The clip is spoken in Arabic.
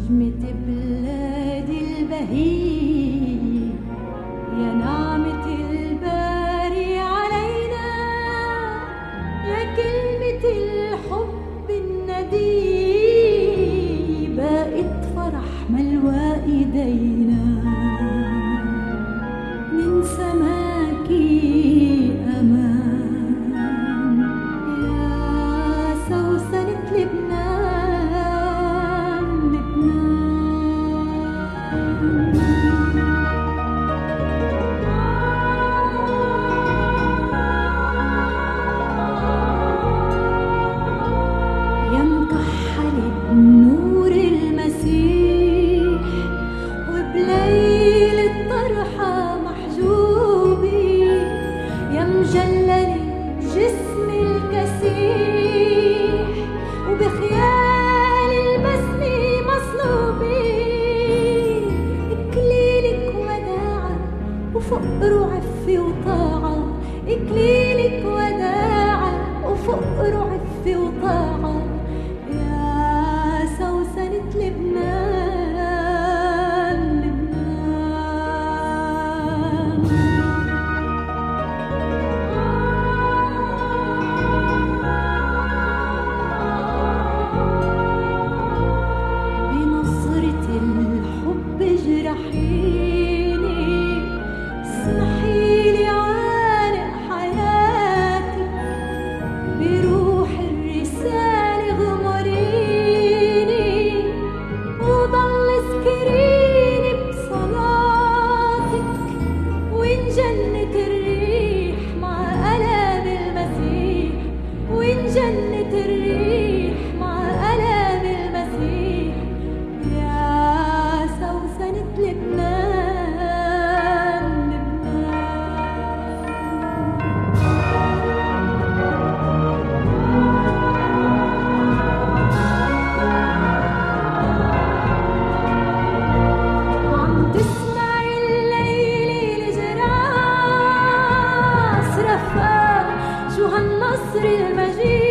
نجمة بلادي البهية يا نعمة الباري علينا، يا كلمة الحب الندية بقت فرح ملوى ايدينا، من سماكي امان يا سوسنة لبنان لبنان. يا مكحلة بنور المسيح وبليل الطرحة محجوبي، يا مجللة جسم الكسيح وبخيال البسمة مصلوبي، إكليلك وداعة وفقر وعفة وطاعة، إكليلك وداعة وفقر وعفة وطاعة يا سوسنة لبنان لبنان. بنصرة الحب اجرحيني، اسمحيلي عانق حياتي، بروح الرسالة غمريني، وضل اذكريني بصلاتك، وإن جنت الريح مع ألام المسيح، وإن جنت الريح مع ألام المسيح يا سوسنة لبنان لبنان. عم تسمعي الليل الجراس رفقة، شو هالنصر المجيد